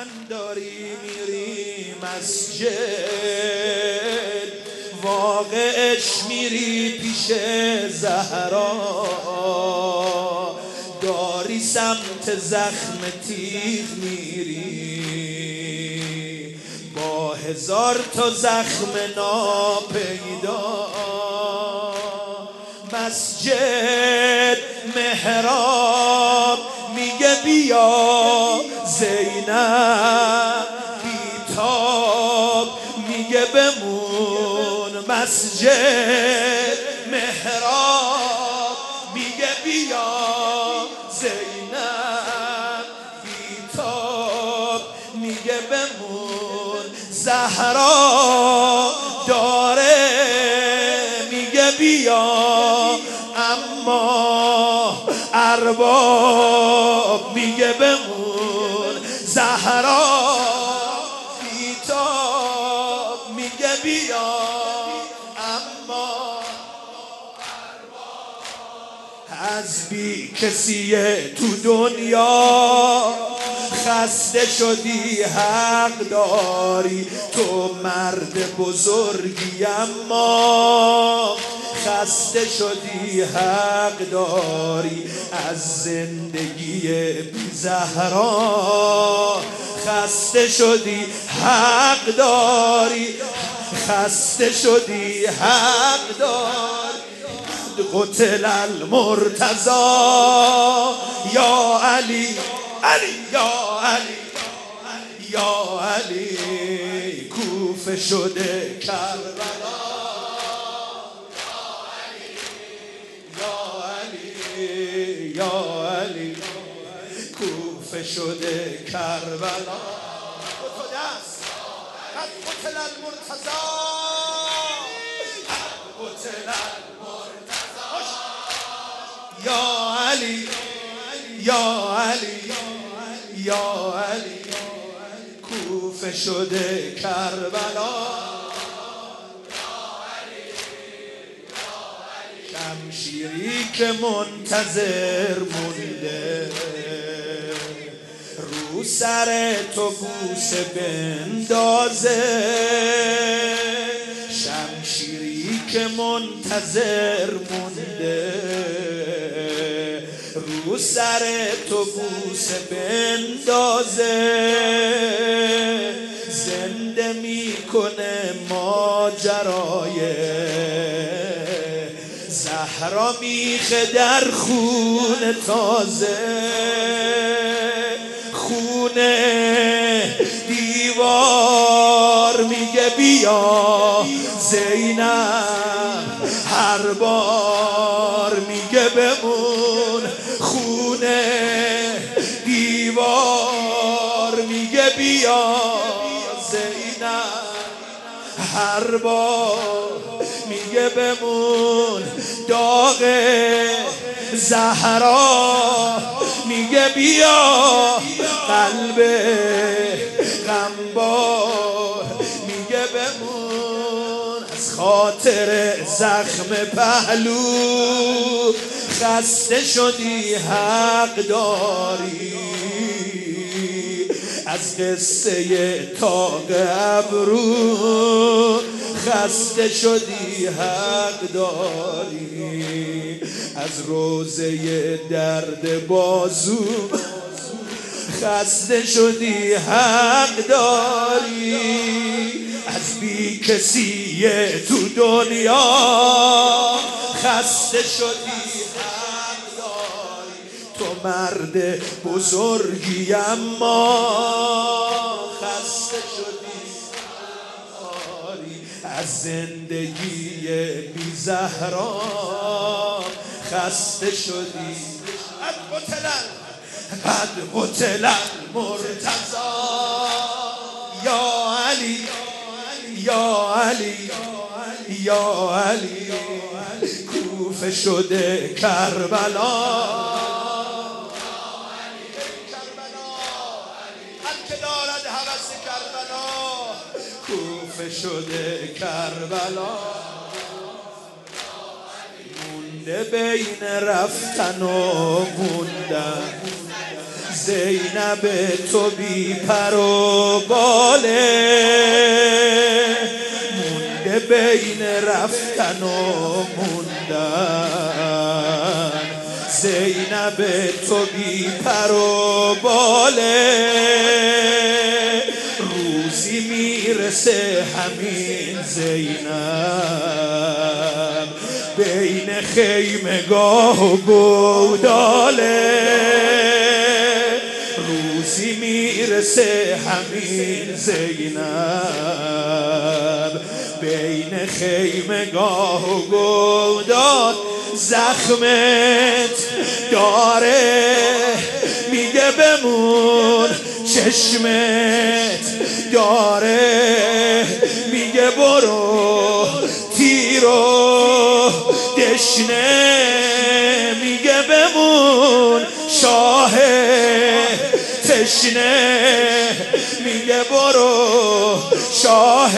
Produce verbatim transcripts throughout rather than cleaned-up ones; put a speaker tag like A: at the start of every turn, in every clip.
A: من داری میری مسجد، واقعش میری پیش زهرا، داری سمت زخم تیغ میری با هزار تا زخم ناپیدا. مسجد محراب میگه بیا زینب، بیتاب میگه بمون. مسجد محراب میگه بیا زینب، بیتاب میگه بمون. زهرا داره میگه بیا، اما ارباب میگه بمون. زهرا بیتاب میگه بیا، اما از بی کسیه تو دنیا خسته شدی حق داری. تو مرد بزرگی اما خسته شدی حق داری. از زندگی بی زهرا خسته شدی حق داری. خسته شدی حق داری. قتل المرتضی یا علی، علی یا علی، یا علی کوفه شده کربلا. یا علی، یا علی کوفه شده کربلا. قتل المرتضی، قتل یا علی، یا علی، یا علی کوفه شده کربلا. شمشیری که منتظر مونده رو سر تو بوسه بندازه. شمشیری که منتظر مونده رو سر تو بوسه بندازه. زنده میکنه ماجرای زهرا میخه در خون تازه. خونه دیوار میگه بیا زینب، هر بار میگه بمون. خونه دیوار میگه بیا زینب، هر بار میگه بمون. داغ زهرا میگه بیا، قلب غمبار میگه بمون. از خاطر زخم پهلو خسته شدی حق داری. از قصه تاق ابرو خسته شدی حق داری. از روزه درد بازو خسته شدی حق داری. از بی کسی تو دنیا خسته شدی حق داری. تو مرد بزرگی اما خسته شدی داری. از زندگی بی زهرا خسته شدی. قد قتل قد قتل المرتضی یا علی، یا علی، یا علی کوفه شده کربلا. هر که دارد هوس کربلا کوفه شده کربلا. مونده بین رفتن و موندن، زینب تو بی پر و باله مونده بین رفتن و موندن زینب تو بی پر و باله روزی میرسه همین زینب بین خیمگاه و گوداله روزی میرسه همین زینب بین خیمگاه و گودال زخمت داره میگه بمون چشمت داره میگه برو تیرو دشنه میگه بمون شاه تشنه میگه برو شاه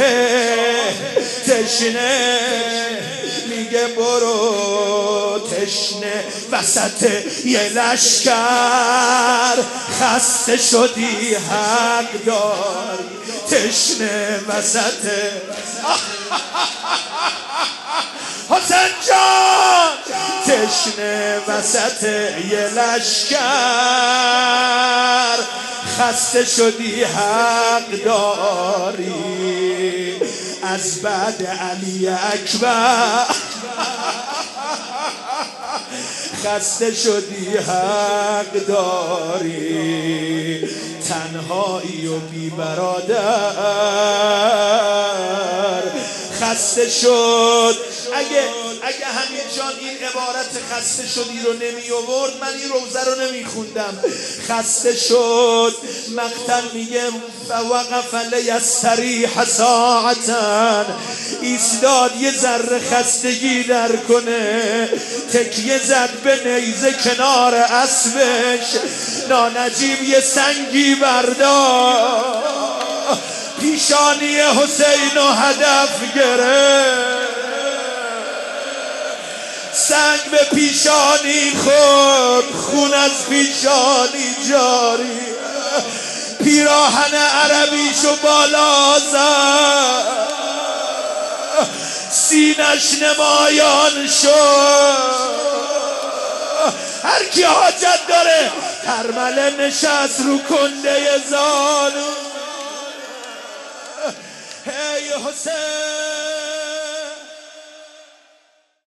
A: تشنه میگه برو تشنه وسط یه لشکر خسته شدی حق داری تشنه وسط حسین جان تشنه وسط یه لشکر خسته شدی حق داری از بعد علی اکبر خسته شدی حق داری تنهایی و بی برادر خسته شد اگه اگه همین جان این عبارت خسته شدی رو نمی آورد من این روزه رو نمی خوندم خسته شد مقتل میگه فوقف لیستریح ساعتا ایستاد یه ذره خستگی در کنه تکیه زد به نیزه کنار اسبش نانجیب یه سنگی برداشت پیشانی حسین و هدف گرفت سنگ به پیشانی خود خون از پیشانی جاری پیراهن عربیشو بالا زد سینش نمایان شد هر کی حاجت داره کربله نشست رو کنده زانو هی حسین